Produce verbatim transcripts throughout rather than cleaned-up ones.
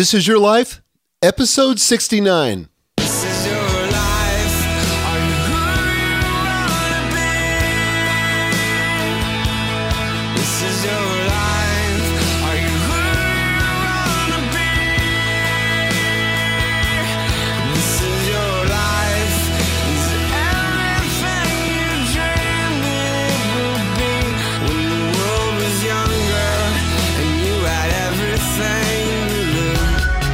This Is Your Life, episode sixty-nine. This is your life. Are you who you wanna be? This is your life. Are you who you wanna be? This is your life. Is it everything you dreamed it would be when the world was younger and you had everything to lose?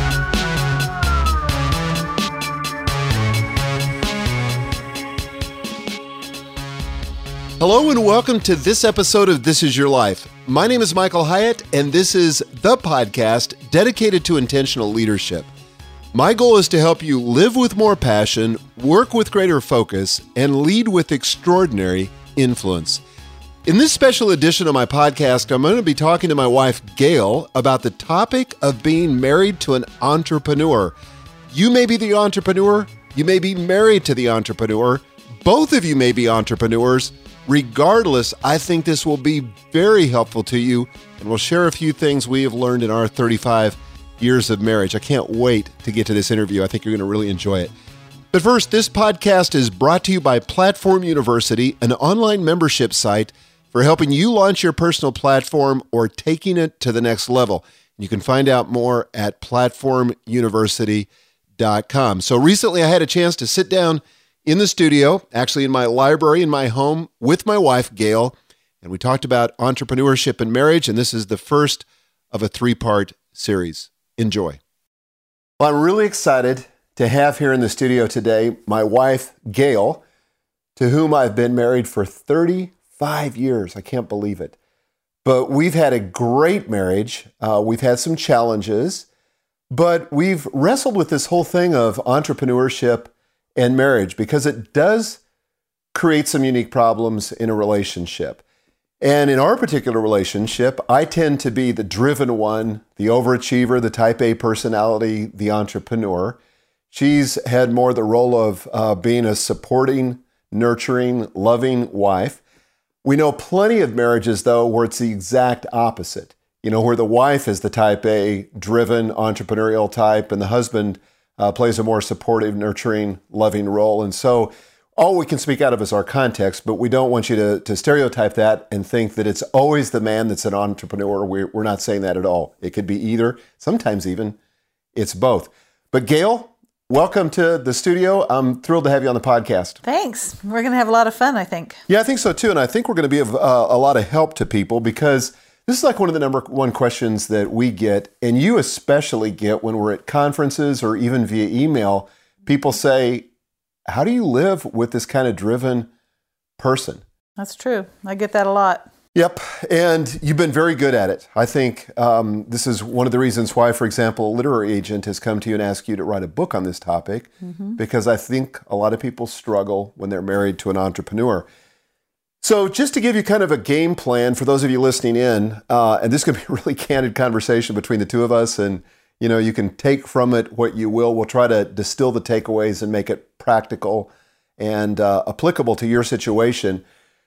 Hello and welcome to this episode of This Is Your Life. My name is Michael Hyatt, and this is the podcast dedicated to intentional leadership. My goal is to help you live with more passion, work with greater focus, and lead with extraordinary influence. In this special edition of my podcast, I'm going to be talking to my wife, Gail, about the topic of being married to an entrepreneur. You may be the entrepreneur, you may be married to the entrepreneur, both of you may be entrepreneurs. Regardless, I think this will be very helpful to you, and we'll share a few things we have learned in our thirty-five years of marriage. I can't wait to get to this interview. I think you're going to really enjoy it. But first, this podcast is brought to you by Platform University, an online membership site for helping you launch your personal platform or taking it to the next level. You can find out more at platform university dot com. So recently, I had a chance to sit down in the studio, actually in my library in my home, with my wife, Gail, and we talked about entrepreneurship and marriage, and this is the first of a three-part series. Enjoy. Well, I'm really excited to have here in the studio today my wife, Gail, to whom I've been married for thirty-five years. I can't believe it. But we've had a great marriage. Uh, we've had some challenges, but we've wrestled with this whole thing of entrepreneurship and marriage, because it does create some unique problems in a relationship. And in our particular relationship, I tend to be the driven one, the overachiever, the type A personality, the entrepreneur. She's had more the role of uh, being a supporting, nurturing, loving wife. We know plenty of marriages, though, where it's the exact opposite. You know, where the wife is the type A, driven, entrepreneurial type, and the husband Uh, plays a more supportive, nurturing, loving role. And so all we can speak out of is our context, but we don't want you to, to stereotype that and think that it's always the man that's an entrepreneur. We're, we're not saying that at all. It could be either. Sometimes even it's both. But Gail, welcome to the studio. I'm thrilled to have you on the podcast. Thanks. We're going to have a lot of fun, I think. Yeah, I think so too. And I think we're going to be of uh, a lot of help to people, because this is like one of the number one questions that we get, and you especially get when we're at conferences or even via email. People say, how do you live with this kind of driven person? That's true. I get that a lot. Yep. And you've been very good at it. I think um, this is one of the reasons why, for example, a literary agent has come to you and asked you to write a book on this topic, mm-hmm. because I think a lot of people struggle when they're married to an entrepreneur. So just to give you kind of a game plan for those of you listening in, uh, and this could be a really candid conversation between the two of us, and you know, you can take from it what you will. We'll try to distill the takeaways and make it practical and uh, applicable to your situation.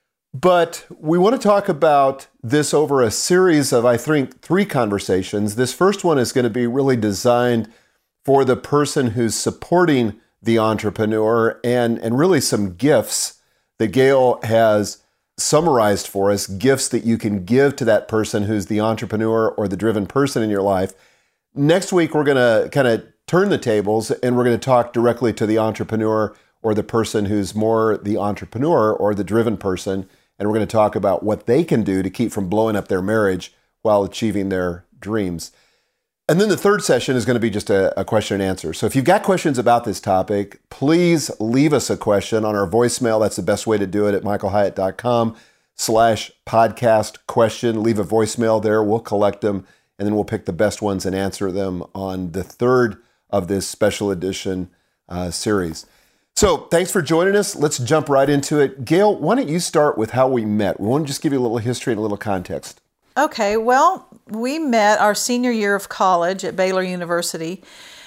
But we want to talk about this over a series of, I think, three conversations. This first one is going to be really designed for the person who's supporting the entrepreneur, and, and really some gifts that Gail has summarized for us, gifts that you can give to that person who's the entrepreneur or the driven person in your life. Next week, we're going to kind of turn the tables, and we're going to talk directly to the entrepreneur or the person who's more the entrepreneur or the driven person. And we're going to talk about what they can do to keep from blowing up their marriage while achieving their dreams. And then the third session is going to be just a, a question and answer. So if you've got questions about this topic, please leave us a question on our voicemail. That's the best way to do it at michaelhyatt.com slash podcast question. Leave a voicemail there. We'll collect them, and then we'll pick the best ones and answer them on the third of this special edition uh, series. So thanks for joining us. Let's jump right into it. Gail, why don't you start with how we met? We want to just give you a little history and a little context. Okay, well, we met our senior year of college at Baylor University,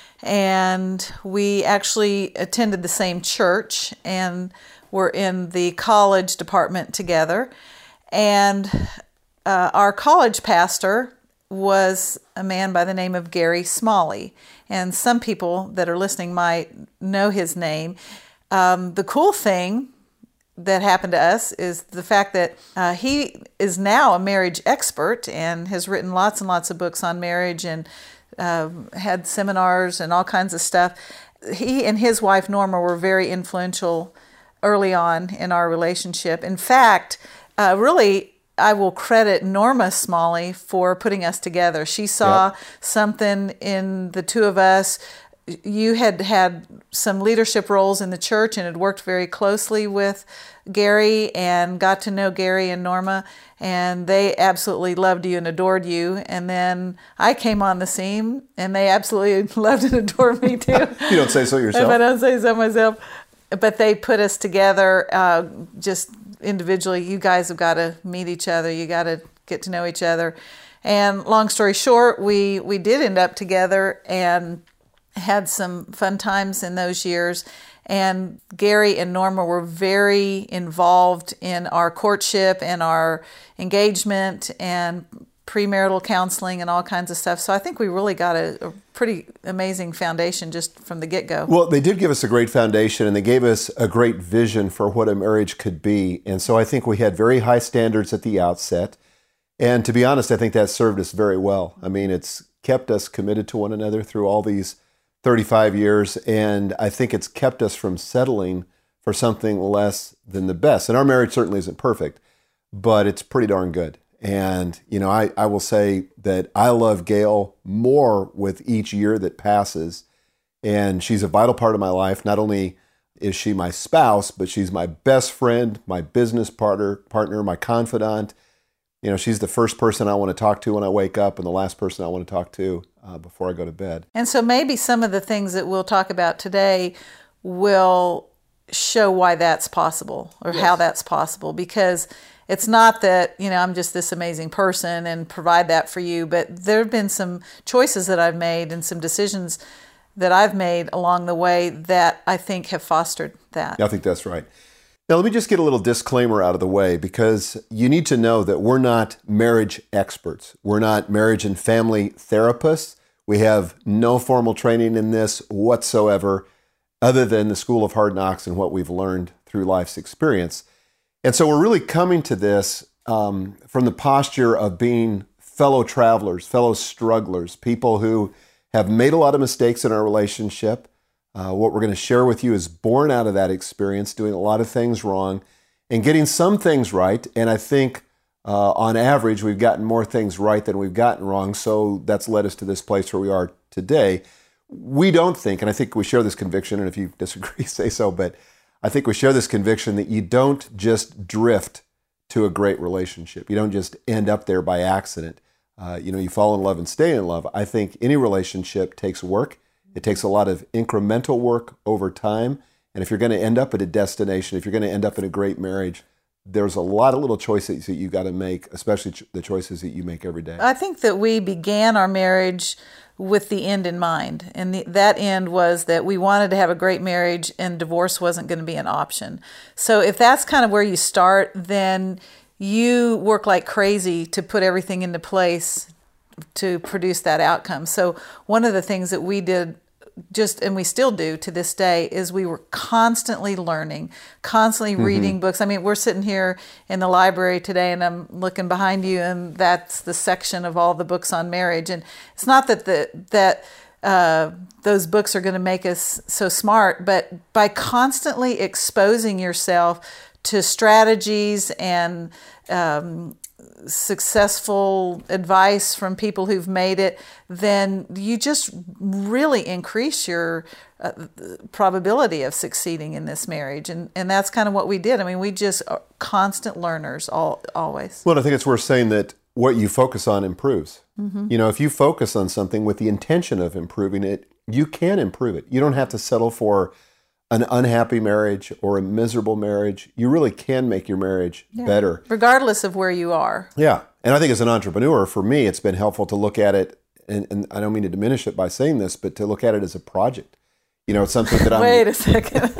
and we actually attended the same church and were in the college department together. And uh, our college pastor was a man by the name of Gary Smalley. And some people that are listening might know his name. Um, the cool thing that happened to us is the fact that uh, he is now a marriage expert and has written lots and lots of books on marriage and uh, had seminars and all kinds of stuff. He and his wife Norma were very influential early on in our relationship. In fact, uh, really, I will credit Norma Smalley for putting us together. She saw yep. something in the two of us. You had had some leadership roles in the church and had worked very closely with Gary and got to know Gary and Norma, and they absolutely loved you and adored you. And then I came on the scene, and they absolutely loved and adored me too. You don't say so yourself. If I don't say so myself. But they put us together uh, just individually. You guys have got to meet each other. You got to get to know each other. And long story short, we, we did end up together and had some fun times in those years. And Gary and Norma were very involved in our courtship and our engagement and premarital counseling and all kinds of stuff. So I think we really got a, a pretty amazing foundation just from the get-go. Well, they did give us a great foundation, and they gave us a great vision for what a marriage could be. And so I think we had very high standards at the outset. And to be honest, I think that served us very well. I mean, it's kept us committed to one another through all these thirty-five years, and I think it's kept us from settling for something less than the best. And our marriage certainly isn't perfect, but it's pretty darn good. And, you know, I, I will say that I love Gail more with each year that passes. And she's a vital part of my life. Not only is she my spouse, but she's my best friend, my business partner, partner, my confidant. You know, she's the first person I want to talk to when I wake up and the last person I want to talk to uh, before I go to bed. And so maybe some of the things that we'll talk about today will show why that's possible or yes. how that's possible, because it's not that, you know, I'm just this amazing person and provide that for you, but there have been some choices that I've made and some decisions that I've made along the way that I think have fostered that. I think that's right. Now, let me just get a little disclaimer out of the way, because you need to know that we're not marriage experts. We're not marriage and family therapists. We have no formal training in this whatsoever, other than the School of Hard Knocks and what we've learned through life's experience. And so we're really coming to this um, from the posture of being fellow travelers, fellow strugglers, people who have made a lot of mistakes in our relationship. Uh, what we're going to share with you is born out of that experience, doing a lot of things wrong and getting some things right. And I think uh, on average, we've gotten more things right than we've gotten wrong. So that's led us to this place where we are today. We don't think, and I think we share this conviction, and if you disagree, say so, but I think we share this conviction that you don't just drift to a great relationship. You don't just end up there by accident. Uh, you know, you fall in love and stay in love. I think any relationship takes work. It takes a lot of incremental work over time. And if you're going to end up at a destination, if you're going to end up in a great marriage, there's a lot of little choices that you got to make, especially ch- the choices that you make every day. I think that we began our marriage with the end in mind. And the, that end was that we wanted to have a great marriage and divorce wasn't going to be an option. So if that's kind of where you start, then you work like crazy to put everything into place to produce that outcome. So one of the things that we did just, and we still do to this day, is we were constantly learning, constantly mm-hmm. reading books. I mean, we're sitting here in the library today and I'm looking behind you and that's the section of all the books on marriage. And it's not that the, that uh, those books are going to make us so smart, but by constantly exposing yourself to strategies and um, successful advice from people who've made it, then you just really increase your uh, probability of succeeding in this marriage. And and that's kind of what we did. I mean, we just are constant learners all always. Well, I think it's worth saying that what you focus on improves. Mm-hmm. You know, if you focus on something with the intention of improving it, you can improve it. You don't have to settle for an unhappy marriage or a miserable marriage. You really can make your marriage yeah. better. Regardless of where you are. Yeah. And I think as an entrepreneur, for me, it's been helpful to look at it, and, and I don't mean to diminish it by saying this, but to look at it as a project. You know, it's something that I'm... Wait a second.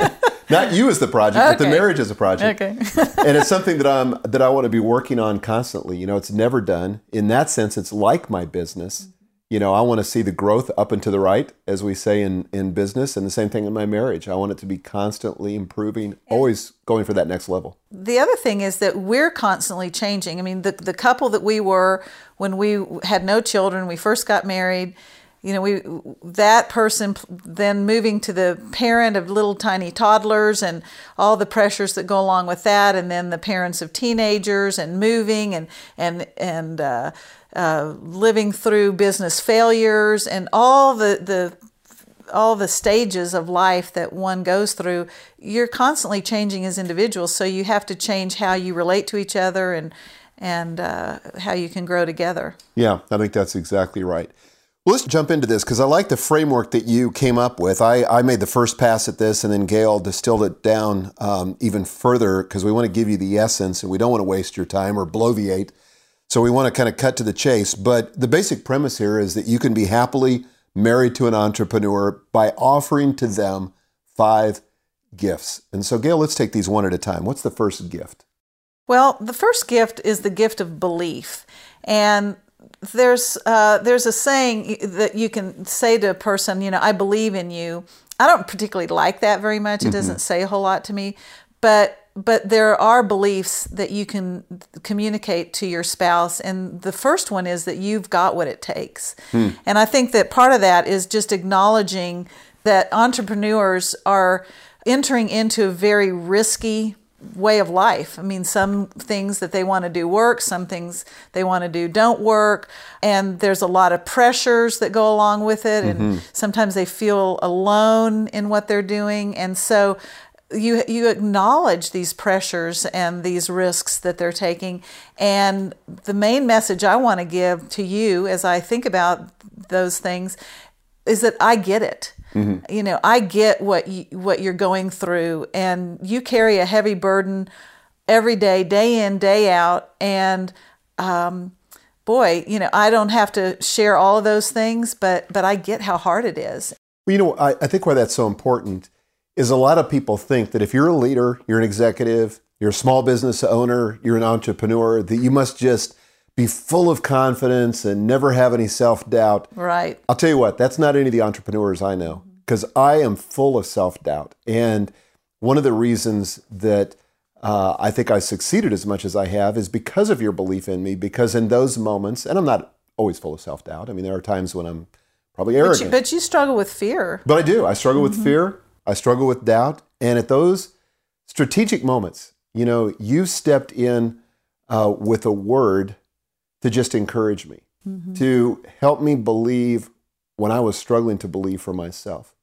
Not you as the project, but the Okay. marriage as a project. Okay. And it's something that I'm that I want to be working on constantly. You know, it's never done. In that sense, it's like my business. You know, I want to see the growth up and to the right, as we say in, in business, and the same thing in my marriage. I want it to be constantly improving, always going for that next level. The other thing is that we're constantly changing. I mean, the the couple that we were when we had no children, we first got married, you know, we that person then moving to the parent of little tiny toddlers and all the pressures that go along with that, and then the parents of teenagers and moving and and and uh, uh, living through business failures and all the the all the stages of life that one goes through. You're constantly changing as individuals, so you have to change how you relate to each other and and uh, how you can grow together. Yeah, I think that's exactly right. Well, let's jump into this because I like the framework that you came up with. I, I made the first pass at this, and then Gail distilled it down um, even further because we want to give you the essence and we don't want to waste your time or bloviate. So we want to kind of cut to the chase. But the basic premise here is that you can be happily married to an entrepreneur by offering to them five gifts. And so, Gail, let's take these one at a time. What's the first gift? Well, the first gift is the gift of belief. And there's uh, there's a saying that you can say to a person, you know, I believe in you. I don't particularly like that very much. It mm-hmm. doesn't say a whole lot to me. But but there are beliefs that you can communicate to your spouse. And the first one is that you've got what it takes. Hmm. And I think that part of that is just acknowledging that entrepreneurs are entering into a very risky way of life. I mean, some things that they want to do work, some things they want to do don't work, and there's a lot of pressures that go along with it, mm-hmm. and sometimes they feel alone in what they're doing. And so you you acknowledge these pressures and these risks that they're taking. And the main message I want to give to you as I think about those things is that I get it. Mm-hmm. You know, I get what you, what you're going through, and you carry a heavy burden every day, day in, day out. And um, boy, you know, I don't have to share all of those things, but but I get how hard it is. Well, you know, I, I think why that's so important is a lot of people think that if you're a leader, you're an executive, you're a small business owner, you're an entrepreneur, that you must just be full of confidence and never have any self-doubt. Right. I'll tell you what, that's not any of the entrepreneurs I know, because I am full of self-doubt. And one of the reasons that uh, I think I succeeded as much as I have is because of your belief in me, because in those moments, and I'm not always full of self-doubt. I mean, there are times when I'm probably arrogant. But you, but you struggle with fear. But I do. I struggle mm-hmm. with fear. I struggle with doubt. And at those strategic moments, you know, you stepped in uh, with a word to just encourage me, mm-hmm. to help me believe when I was struggling to believe for myself.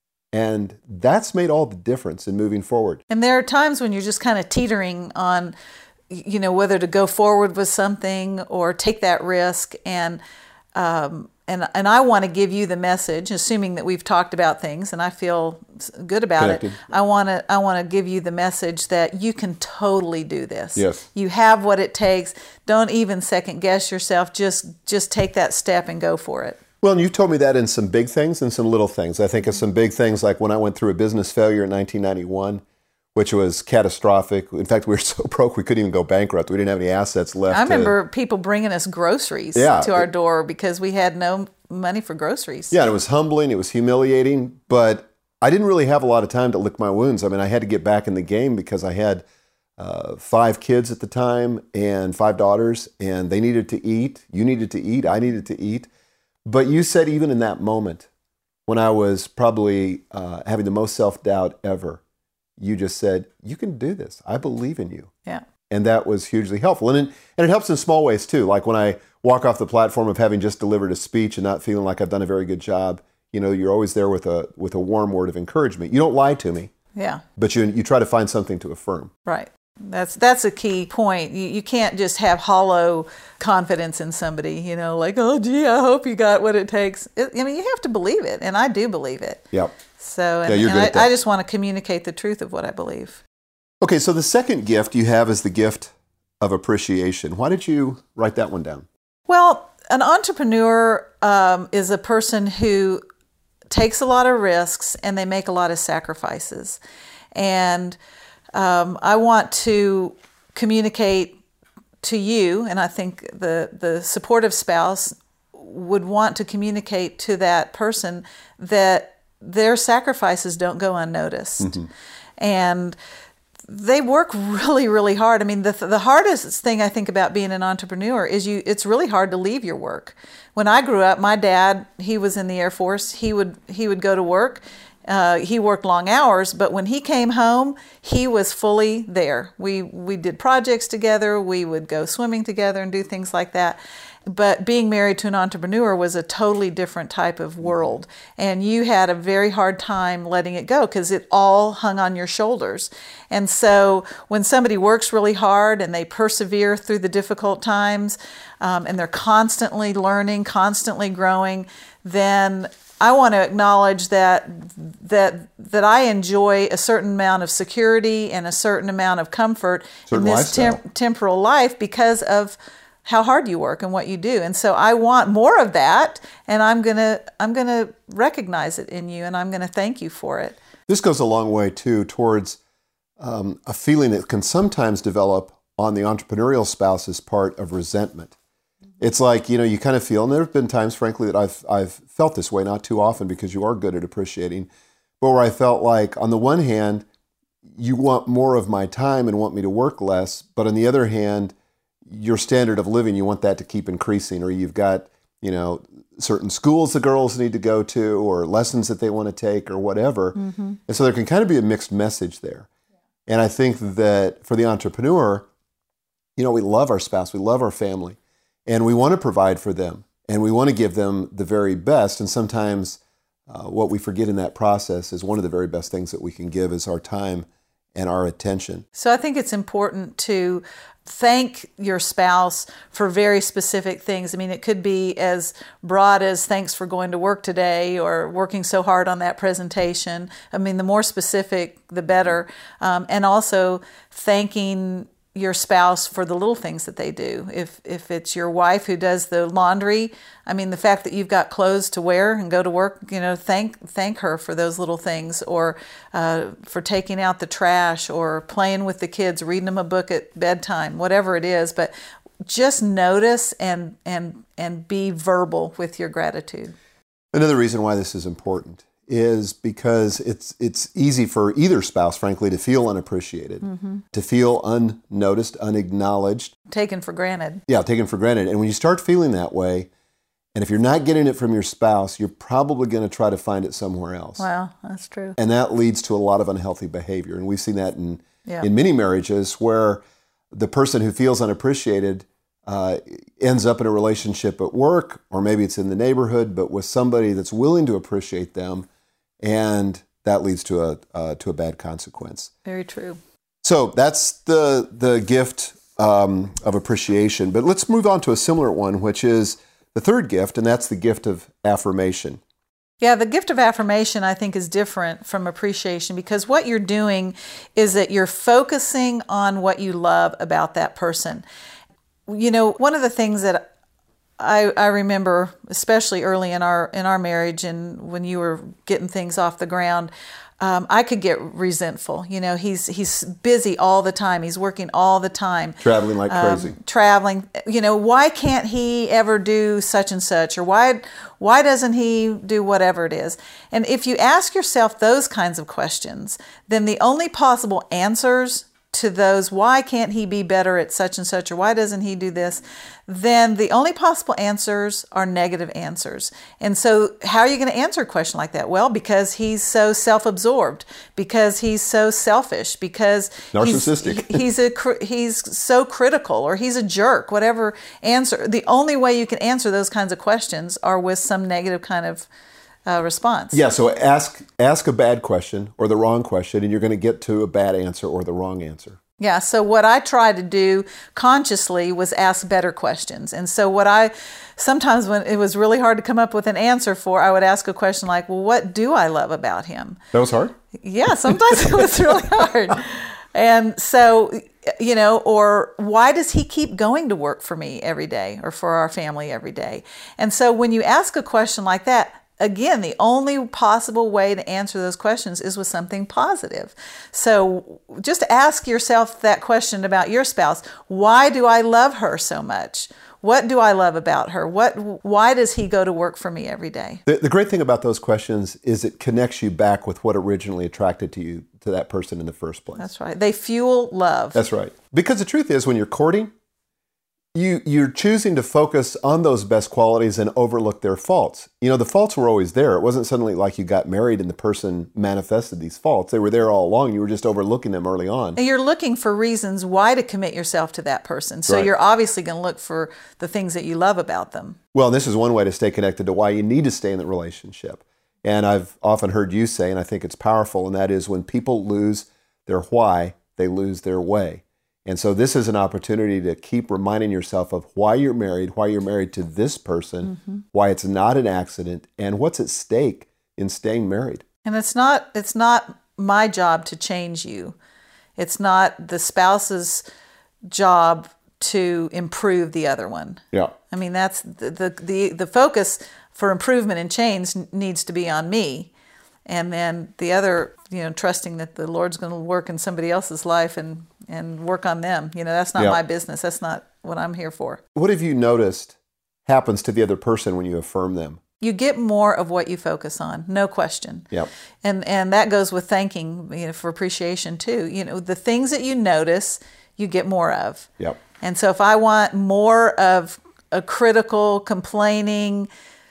And that's made all the difference in moving forward. And there are times when you're just kind of teetering on, you know, whether to go forward with something or take that risk. And um, and and I want to give you the message, assuming that we've talked about things and I feel good about Connected. it. I want to I want to give you the message that you can totally do this. Yes. You have what it takes. Don't even second guess yourself. Just just take that step and go for it. Well, and you told me that in some big things and some little things. I think of some big things like when I went through a business failure in nineteen ninety-one, which was catastrophic. In fact, we were so broke we couldn't even go bankrupt. We didn't have any assets left. I remember to, people bringing us groceries yeah, to our door because we had no money for groceries. Yeah, and it was humbling. It was humiliating. But I didn't really have a lot of time to lick my wounds. I mean, I had to get back in the game because I had uh, five kids at the time and five daughters, and they needed to eat. You needed to eat. I needed to eat. But you said even in that moment, when I was probably uh, having the most self-doubt ever, you just said, you can do this. I believe in you. Yeah. And that was hugely helpful. And it, and it helps in small ways too. Like when I walk off the platform of having just delivered a speech and not feeling like I've done a very good job, you know, you're always there with a with a warm word of encouragement. You don't lie to me. Yeah. But you you try to find something to affirm. Right. That's that's a key point. You, you can't just have hollow confidence in somebody, you know, like, oh, gee, I hope you got what it takes. It, I mean, you have to believe it, and I do believe it. Yep. So, and, yeah, you're and good I, at that. I just want to communicate the truth of what I believe. Okay, so the second gift you have is the gift of appreciation. Why did you write that one down? Well, an entrepreneur um, is a person who takes a lot of risks and they make a lot of sacrifices. And um, I want to communicate to you, and I think the, the supportive spouse would want to communicate to that person that their sacrifices don't go unnoticed. Mm-hmm. And they work really, really hard. I mean, the the hardest thing I think about being an entrepreneur is you. It's really hard to leave your work. When I grew up, my dad, he was in the Air Force. He would he would go to work. Uh, he worked long hours, but when he came home, he was fully there. We we did projects together. We would go swimming together and do things like that. But being married to an entrepreneur was a totally different type of world. And you had a very hard time letting it go because it all hung on your shoulders. And so when somebody works really hard and they persevere through the difficult times, um, and they're constantly learning, constantly growing, then I want to acknowledge that that that I enjoy a certain amount of security and a certain amount of comfort certain in this tem- temporal life because of how hard you work and what you do. And so I want more of that, and I'm going to I'm going to recognize it in you, and I'm going to thank you for it. This goes a long way, too, towards um, a feeling that can sometimes develop on the entrepreneurial spouse's part of resentment. It's like, you know, you kind of feel, and there have been times, frankly, that I've I've felt this way, not too often because you are good at appreciating, but where I felt like, on the one hand, you want more of my time and want me to work less, but on the other hand, your standard of living, you want that to keep increasing, or you've got, you know, certain schools the girls need to go to, or lessons that they want to take, or whatever. Mm-hmm. And so there can kind of be a mixed message there. Yeah. And I think that for the entrepreneur, you know, we love our spouse, we love our family, and we want to provide for them, and we want to give them the very best. And sometimes uh, what we forget in that process is one of the very best things that we can give is our time and our attention. So I think it's important to thank your spouse for very specific things. I mean, it could be as broad as thanks for going to work today or working so hard on that presentation. I mean, the more specific, the better. Um, and also thanking your spouse for the little things that they do. If if it's your wife who does the laundry, I mean, the fact that you've got clothes to wear and go to work, you know, thank thank her for those little things, or uh, for taking out the trash, or playing with the kids, reading them a book at bedtime, whatever it is. But just notice and and and be verbal with your gratitude. Another reason why this is important is because it's it's easy for either spouse, frankly, to feel unappreciated, mm-hmm. to feel unnoticed, unacknowledged. Taken for granted. Yeah, taken for granted. And when you start feeling that way, and if you're not getting it from your spouse, you're probably going to try to find it somewhere else. Wow, that's true. And that leads to a lot of unhealthy behavior. And we've seen that in, yeah. in many marriages where the person who feels unappreciated Uh, ends up in a relationship at work, or maybe it's in the neighborhood, but with somebody that's willing to appreciate them, and that leads to a uh, to a bad consequence. Very true. So that's the the gift um, of appreciation. But let's move on to a similar one, which is the third gift, and that's the gift of affirmation. Yeah, the gift of affirmation, I think, is different from appreciation, because what you're doing is that you're focusing on what you love about that person. You know, one of the things that I, I remember, especially early in our in our marriage and when you were getting things off the ground, um, I could get resentful. You know, he's he's busy all the time. He's working all the time. Traveling like um, crazy. Traveling. You know, why can't he ever do such and such? Or why why doesn't he do whatever it is? And if you ask yourself those kinds of questions, then the only possible answers to those, why can't he be better at such and such, or why doesn't he do this, then the only possible answers are negative answers. And so how are you going to answer a question like that? Well, because he's so self-absorbed, because he's so selfish, because narcissistic. He's, he's a he's so critical, or he's a jerk, whatever answer. The only way you can answer those kinds of questions are with some negative kind of Uh, response. Yeah, so ask ask a bad question or the wrong question, and you're going to get to a bad answer or the wrong answer. Yeah, so what I tried to do consciously was ask better questions. And so what I, sometimes when it was really hard to come up with an answer for, I would ask a question like, well, what do I love about him? That was hard? Yeah, sometimes it was really hard. And so, you know, or why does he keep going to work for me every day, or for our family every day? And so when you ask a question like that, again, the only possible way to answer those questions is with something positive. So just ask yourself that question about your spouse. Why do I love her so much? What do I love about her? What? Why does he go to work for me every day? The, the great thing about those questions is it connects you back with what originally attracted to you to that person in the first place. That's right. They fuel love. That's right. Because the truth is, when you're courting, you, you're choosing to focus on those best qualities and overlook their faults. You know, the faults were always there. It wasn't suddenly like you got married and the person manifested these faults. They were there all along. You were just overlooking them early on. And you're looking for reasons why to commit yourself to that person. So Right. you're obviously going to look for the things that you love about them. Well, this is one way to stay connected to why you need to stay in the relationship. And I've often heard you say, and I think it's powerful, and that is when people lose their why, they lose their way. And so this is an opportunity to keep reminding yourself of why you're married, why you're married to this person, mm-hmm. why it's not an accident, and what's at stake in staying married. And it's not it's not my job to change you. It's not the spouse's job to improve the other one. Yeah. I mean, that's the the the, the focus for improvement and change needs to be on me. And then the other, you know, trusting that the Lord's going to work in somebody else's life and, and work on them. You know, that's not Yeah. my business. That's not what I'm here for. What have you noticed happens to the other person when you affirm them? You get more of what you focus on, no question. Yep. And and that goes with thanking, you know, for appreciation too. You know, the things that you notice, you get more of. Yep. And so if I want more of a critical, complaining,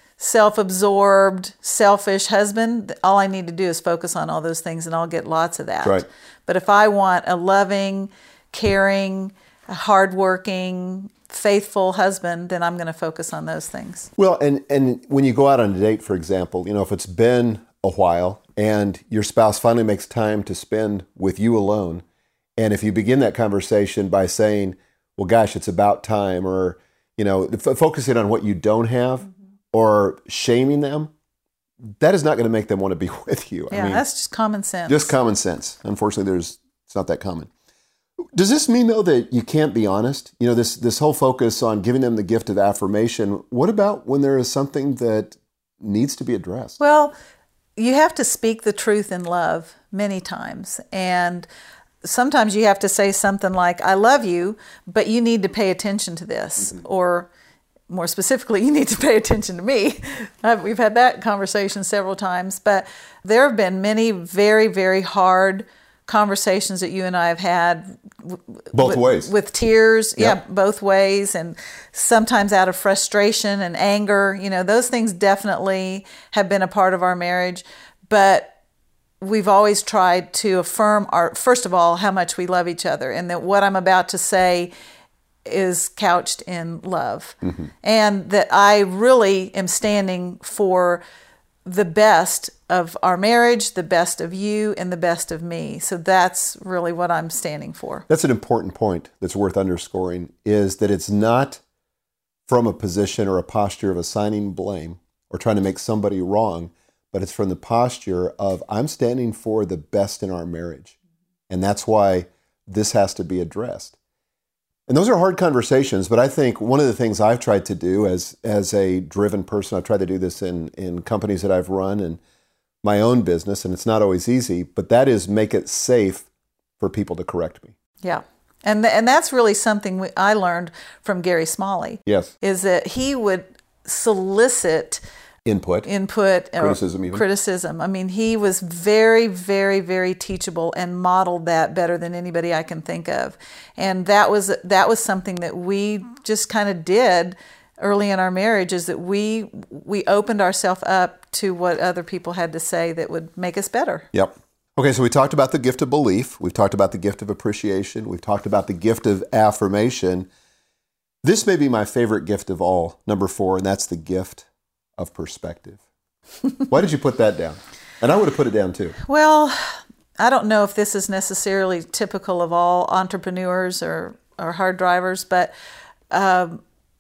self-absorbed, selfish husband, all I need to do is focus on all those things and I'll get lots of that. Right. But if I want a loving, caring, hardworking, faithful husband, then I'm going to focus on those things. Well, and, and when you go out on a date, for example, you know, if it's been a while and your spouse finally makes time to spend with you alone, and if you begin that conversation by saying, well, gosh, it's about time, or, you know, f- focusing on what you don't have, mm-hmm. or shaming them, that is not going to make them want to be with you. Yeah, I mean, that's just common sense. Just common sense. Unfortunately, there's it's not that common. Does this mean, though, that you can't be honest? You know, this this whole focus on giving them the gift of affirmation, what about when there is something that needs to be addressed? Well, you have to speak the truth in love many times. And sometimes you have to say something like, I love you, but you need to pay attention to this. Mm-hmm. Or more specifically, you need to pay attention to me. We've had that conversation several times. But there have been many very, very hard conversations that you and I have had. Both with, ways. With tears. Yep. Yeah, both ways. And sometimes out of frustration and anger. You know, those things definitely have been a part of our marriage. But we've always tried to affirm our, first of all, how much we love each other, and that what I'm about to say is couched in love. Mm-hmm. And that I really am standing for the best of our marriage, the best of you, and the best of me. So that's really what I'm standing for. That's an important point that's worth underscoring, is that it's not from a position or a posture of assigning blame or trying to make somebody wrong, but it's from the posture of, I'm standing for the best in our marriage. And that's why this has to be addressed. And those are hard conversations, but I think one of the things I've tried to do as as a driven person, I've tried to do this in, in companies that I've run and my own business, and it's not always easy, but that is make it safe for people to correct me. Yeah. And th- and that's really something we, I learned from Gary Smalley. Yes. Is that he would solicit Input. Input. Criticism even. Criticism. I mean, he was very, very, very teachable and modeled that better than anybody I can think of. And that was that was something that we just kind of did early in our marriage, is that we we opened ourselves up to what other people had to say that would make us better. Yep. Okay, so we talked about the gift of belief. We've talked about the gift of appreciation. We've talked about the gift of affirmation. This may be my favorite gift of all, number four, and that's the gift of perspective. Why did you put that down? And I would have put it down too. Well, I don't know if this is necessarily typical of all entrepreneurs or, or hard drivers, but um,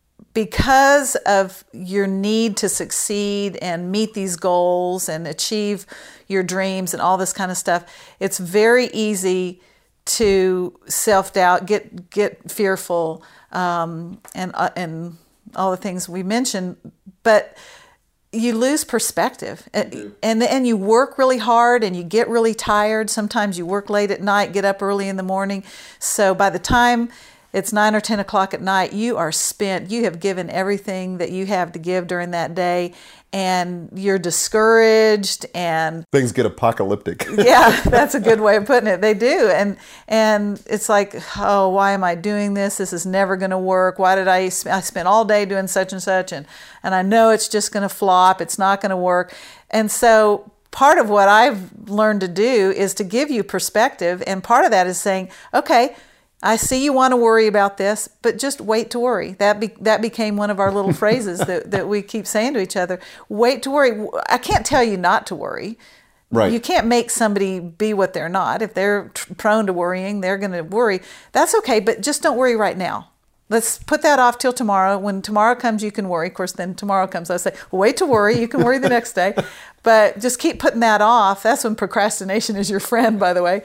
because of your need to succeed and meet these goals and achieve your dreams and all this kind of stuff, it's very easy to self-doubt, get get fearful, um, and uh, and all the things we mentioned. But you lose perspective, and, and and you work really hard and you get really tired. Sometimes you work late at night, get up early in the morning. So by the time it's nine or ten o'clock at night, you are spent. You have given everything that you have to give during that day, and you're discouraged, and Things get apocalyptic. yeah, that's a good way of putting it. They do. And and it's like, oh, why am I doing this? This is never going to work. Why did I, I spent all day doing such and such, and, and I know it's just going to flop. It's not going to work. And so part of what I've learned to do is to give you perspective. And part of that is saying, okay, I see you want to worry about this, but just wait to worry. That be, that became one of our little phrases that, that we keep saying to each other. Wait to worry. I can't tell you not to worry. Right. You can't make somebody be what they're not. If they're t- prone to worrying, they're going to worry. That's okay, but just don't worry right now. Let's put that off till tomorrow. When tomorrow comes, you can worry. Of course, then tomorrow comes, I say, well, wait to worry. You can worry the next day. But just keep putting that off. That's when procrastination is your friend, by the way.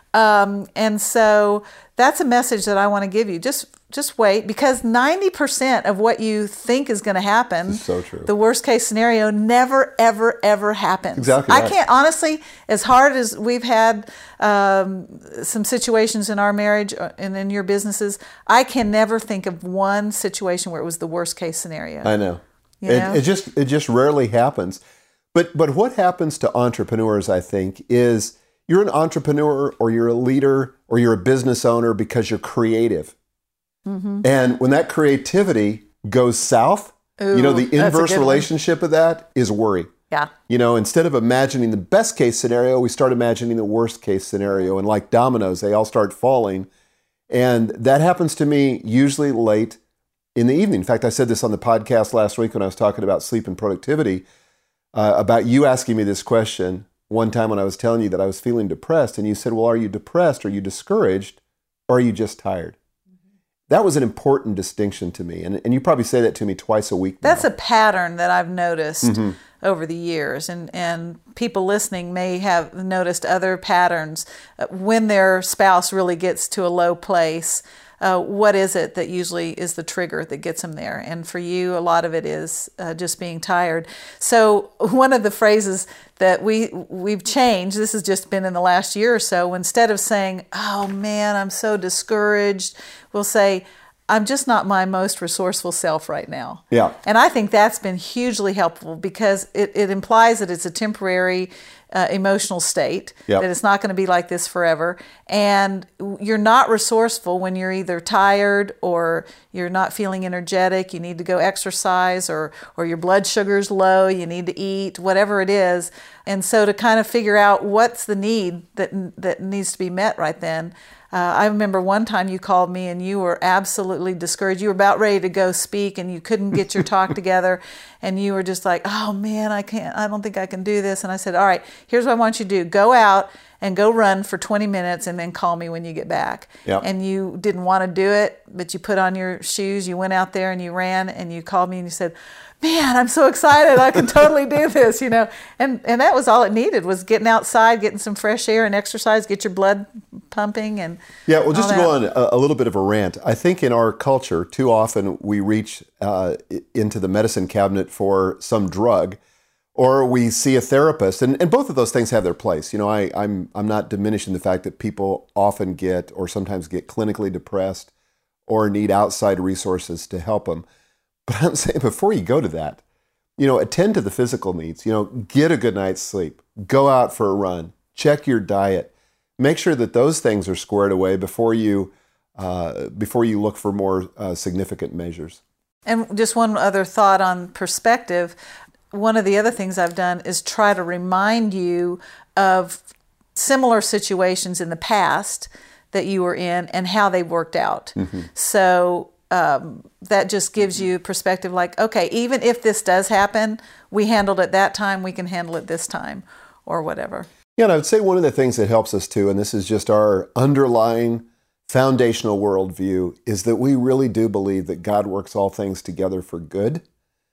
Um, and so that's a message that I want to give you. Just just wait, because ninety percent of what you think is going to happen, so true. The worst case scenario, never, ever, ever happens. Exactly I right. can't, honestly, as hard as we've had um, some situations in our marriage and in your businesses, I can never think of one situation where it was the worst case scenario. I know. You It, know? it just it just rarely happens. But but what happens to entrepreneurs, I think, is you're an entrepreneur or you're a leader or you're a business owner because you're creative. Mm-hmm. And when that creativity goes south, Ooh, you know, the that's a inverse good one. relationship of that is worry. Yeah. You know, instead of imagining the best case scenario, we start imagining the worst case scenario. And like dominoes, they all start falling. And that happens to me usually late in the evening. In fact, I said this on the podcast last week when I was talking about sleep and productivity, uh, about you asking me this question one time when I was telling you that I was feeling depressed. And you said, well, are you depressed? Are you discouraged? Or are you just tired? That was an important distinction to me. And, and you probably say that to me twice a week now. That's a pattern that I've noticed Mm-hmm. over the years. And, and people listening may have noticed other patterns. Uh, When their spouse really gets to a low place, uh, what is it that usually is the trigger that gets them there? And for you, a lot of it is uh, just being tired. So one of the phrases that we, we've changed, this has just been in the last year or so, instead of saying, oh man, I'm so discouraged, we'll say, I'm just not my most resourceful self right now. Yeah. And I think that's been hugely helpful because it, it implies that it's a temporary uh, emotional state, Yep. that it's not going to be like this forever. And you're not resourceful when you're either tired or you're not feeling energetic, you need to go exercise, or, or your blood sugar's low, you need to eat, whatever it is. And so to kind of figure out what's the need that that needs to be met right then. Uh, I remember one time you called me and you were absolutely discouraged. You were about ready to go speak and you couldn't get your talk together. And you were just like, oh man, I can't, I don't think I can do this. And I said, all right, here's what I want you to do. Go out and go run for twenty minutes and then call me when you get back. Yep. And you didn't want to do it, but you put on your shoes, you went out there and you ran and you called me and you said, man, I'm so excited. I can totally do this, you know. And and that was all it needed, was getting outside, getting some fresh air and exercise, get your blood pumping. And Yeah, well, just to all go that. on a, a little bit of a rant, I think in our culture, too often we reach uh, into the medicine cabinet for some drug, or we see a therapist, and, and both of those things have their place. You know, I, I'm I'm not diminishing the fact that people often get, or sometimes get clinically depressed, or need outside resources to help them. But I'm saying before you go to that, you know, attend to the physical needs. You know, get a good night's sleep, go out for a run, check your diet, make sure that those things are squared away before you uh, before you look for more uh, significant measures. And just one other thought on perspective. One of the other things I've done is try to remind you of similar situations in the past that you were in and how they worked out. Mm-hmm. So um, that just gives you perspective, like, okay, even if this does happen, we handled it that time, we can handle it this time, or whatever. Yeah, and I would say one of the things that helps us too, and this is just our underlying foundational worldview, is that we really do believe that God works all things together for good.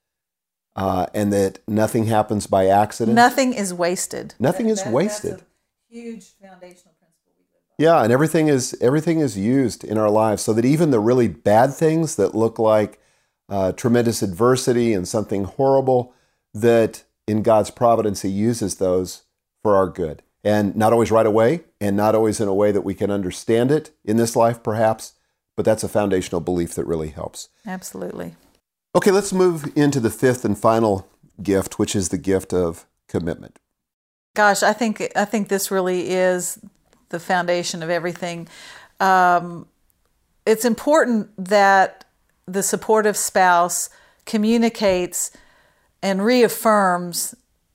Uh, and that nothing happens by accident. Nothing is wasted. Nothing is wasted. That's a huge foundational principle we live by. Yeah, and everything is everything is used in our lives, so that even the really bad things that look like uh, tremendous adversity and something horrible, that in God's providence, he uses those for our good. And not always right away, and not always in a way that we can understand it in this life, perhaps, but that's a foundational belief that really helps. Absolutely. Okay, let's move into the fifth and final gift, which is the gift of commitment. Gosh, I think I think this really is the foundation of everything. Um, it's important that the supportive spouse communicates and reaffirms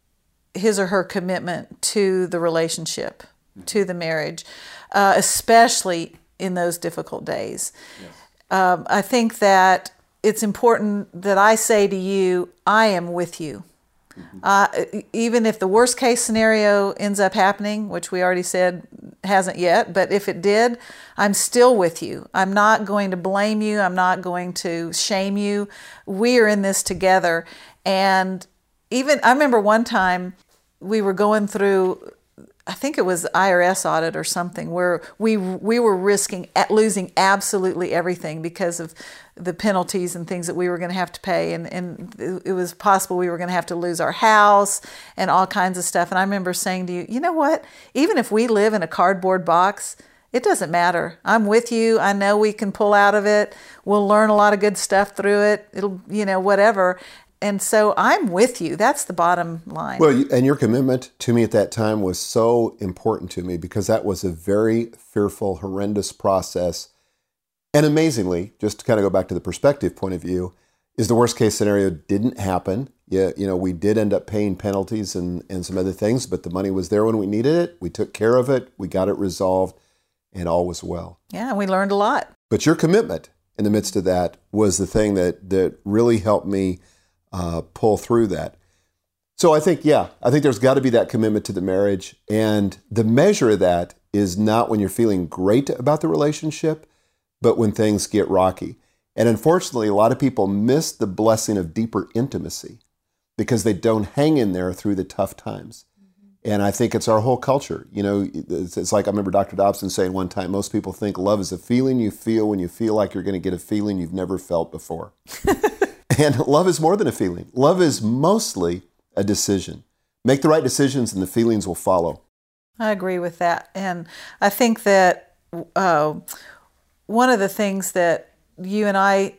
his or her commitment to the relationship, to the marriage, uh, especially in those difficult days. Yes. Um, I think that it's important that I say to you, I am with you. Mm-hmm. Uh, even if the worst case scenario ends up happening, which we already said hasn't yet, but if it did, I'm still with you. I'm not going to blame you. I'm not going to shame you. We are in this together. And even, I remember one time we were going through, I think it was I R S audit or something, where we we were risking at losing absolutely everything because of the penalties and things that we were going to have to pay. And, and it was possible we were going to have to lose our house and all kinds of stuff. And I remember saying to you, you know what? Even if we live in a cardboard box, it doesn't matter. I'm with you. I know we can pull out of it. We'll learn a lot of good stuff through it. It'll, you know, whatever. And so I'm with you. That's the bottom line. Well, and your commitment to me at that time was so important to me because that was a very fearful, horrendous process. And amazingly, just to kind of go back to the perspective point of view, is the worst case scenario didn't happen. Yeah, you know, we did end up paying penalties and, and some other things, but the money was there when we needed it. We took care of it. We got it resolved, and all was well. Yeah, we learned a lot. But your commitment in the midst of that was the thing that that really helped me Uh, pull through that. So I think, yeah, I think there's got to be that commitment to the marriage. And the measure of that is not when you're feeling great about the relationship, but when things get rocky. And unfortunately, a lot of people miss the blessing of deeper intimacy because they don't hang in there through the tough times. Mm-hmm. And I think it's our whole culture. You know, it's, it's like I remember Doctor Dobson saying one time, most people think love is a feeling you feel when you feel like you're going to get a feeling you've never felt before. And love is more than a feeling. Love is mostly a decision. Make the right decisions and the feelings will follow. I agree with that. And I think that uh, one of the things that you and I,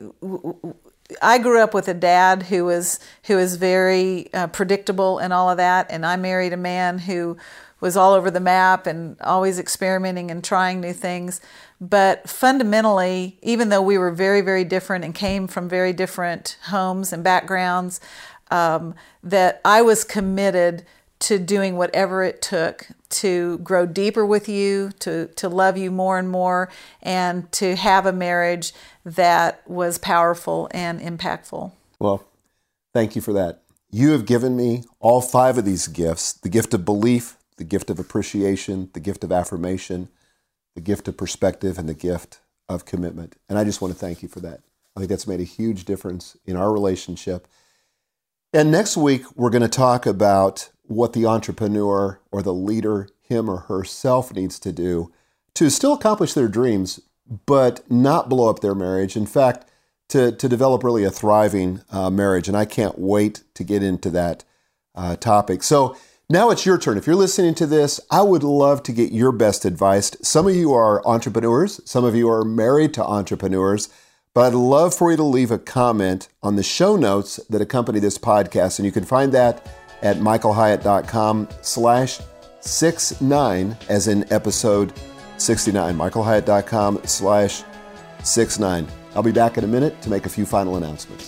I grew up with a dad who was, who was very uh, predictable and all of that. And I married a man who was all over the map and always experimenting and trying new things. But fundamentally, even though we were very, very different and came from very different homes and backgrounds, um, that I was committed to doing whatever it took to grow deeper with you, to, to love you more and more, and to have a marriage that was powerful and impactful. Well, thank you for that. You have given me all five of these gifts, the gift of belief, the gift of appreciation, the gift of affirmation, the gift of perspective, and the gift of commitment. And I just want to thank you for that. I think that's made a huge difference in our relationship. And next week, we're going to talk about what the entrepreneur or the leader, him or herself, needs to do to still accomplish their dreams, but not blow up their marriage. In fact, to, to develop really a thriving uh, marriage. And I can't wait to get into that uh, topic. So now it's your turn. If you're listening to this, I would love to get your best advice. Some of you are entrepreneurs. Some of you are married to entrepreneurs. But I'd love for you to leave a comment on the show notes that accompany this podcast. And you can find that at michaelhyatt.com slash six nine, as in episode sixty-nine. michaelhyatt.com slash six nine. I'll be back in a minute to make a few final announcements.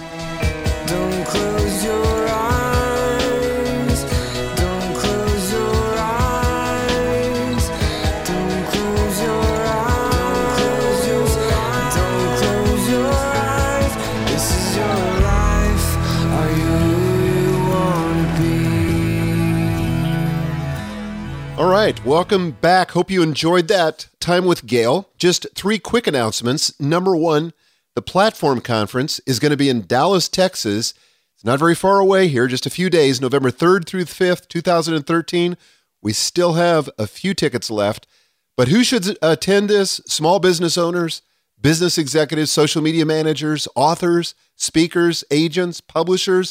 Don't close your eyes. Don't close your eyes. Don't close your eyes. Don't close your eyes. This is your life. Are you who you want to be? All right, welcome back. Hope you enjoyed that time with Gail. Just three quick announcements. Number one, the Platform Conference is going to be in Dallas, Texas. It's not very far away here, just a few days, November third through the fifth, two thousand thirteen. We still have a few tickets left. But who should attend this? Small business owners, business executives, social media managers, authors, speakers, agents, publishers,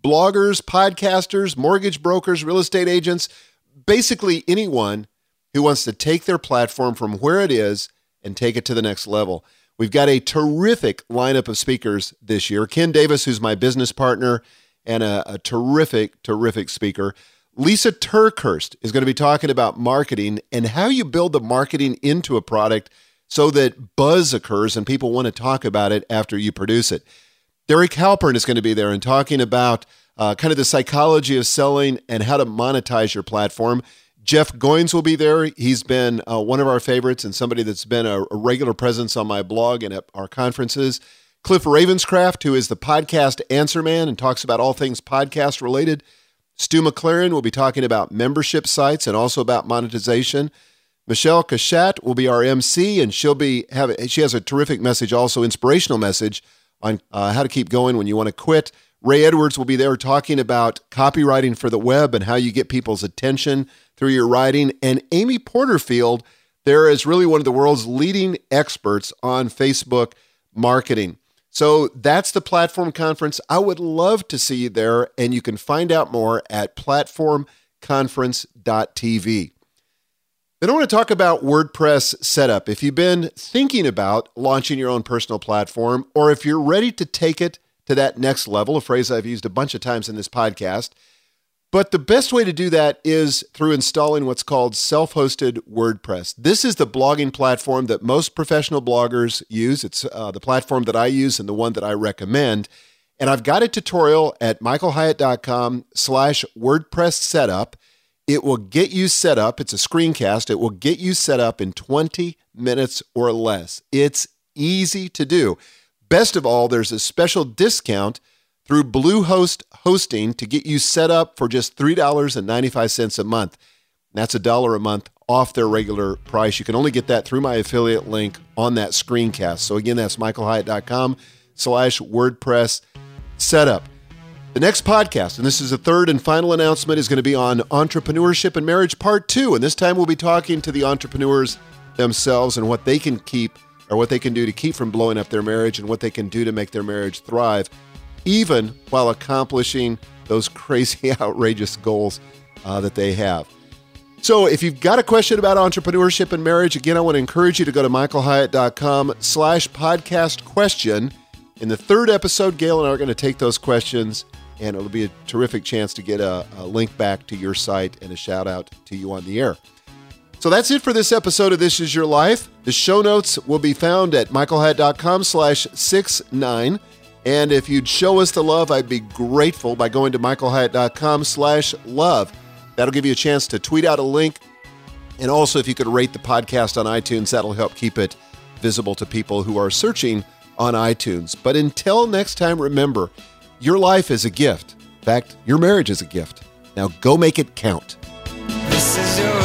bloggers, podcasters, mortgage brokers, real estate agents, basically anyone who wants to take their platform from where it is and take it to the next level. We've got a terrific lineup of speakers this year. Ken Davis, who's my business partner and a, a terrific, terrific speaker. Lisa Turkhurst is going to be talking about marketing and how you build the marketing into a product so that buzz occurs and people want to talk about it after you produce it. Derek Halpern is going to be there and talking about uh, kind of the psychology of selling and how to monetize your platform. Jeff Goins will be there. He's been uh, one of our favorites and somebody that's been a, a regular presence on my blog and at our conferences. Cliff Ravenscraft, who is the podcast answer man and talks about all things podcast related. Stu McLaren will be talking about membership sites and also about monetization. Michelle Cachat will be our M C, and she'll be having, she has a terrific message, also inspirational message on uh, how to keep going when you want to quit. Ray Edwards will be there talking about copywriting for the web and how you get people's attention through your writing. And Amy Porterfield, there is really one of the world's leading experts on Facebook marketing. So that's the Platform Conference. I would love to see you there, and you can find out more at platform conference dot t v. Then I want to talk about WordPress setup. If you've been thinking about launching your own personal platform, or if you're ready to take it to that next level, a phrase I've used a bunch of times in this podcast, but the best way to do that is through installing what's called self-hosted WordPress. This is the blogging platform that most professional bloggers use. It's uh, the platform that I use and the one that I recommend. And I've got a tutorial at michael hyatt dot com slash WordPress setup. It will get you set up. It's a screencast. It will get you set up in twenty minutes or less. It's easy to do. Best of all, there's a special discount through Bluehost Hosting to get you set up for just three dollars and ninety-five cents a month. That's a dollar a month off their regular price. You can only get that through my affiliate link on that screencast. So again, that's michael hyatt dot com slash WordPress setup. The next podcast, and this is the third and final announcement, is going to be on entrepreneurship and marriage part two. And this time we'll be talking to the entrepreneurs themselves and what they can keep or what they can do to keep from blowing up their marriage and what they can do to make their marriage thrive, even while accomplishing those crazy, outrageous goals uh, that they have. So if you've got a question about entrepreneurship and marriage, again, I want to encourage you to go to michael hyatt dot com slash podcast question. In the third episode, Gail and I are going to take those questions, and it'll be a terrific chance to get a, a link back to your site and a shout out to you on the air. So that's it for this episode of This Is Your Life. The show notes will be found at michael hyatt dot com slash sixty-nine. And if you'd show us the love, I'd be grateful by going to michael hyatt dot com slash love. That'll give you a chance to tweet out a link. And also, if you could rate the podcast on iTunes, that'll help keep it visible to people who are searching on iTunes. But until next time, remember, your life is a gift. In fact, your marriage is a gift. Now go make it count. This is your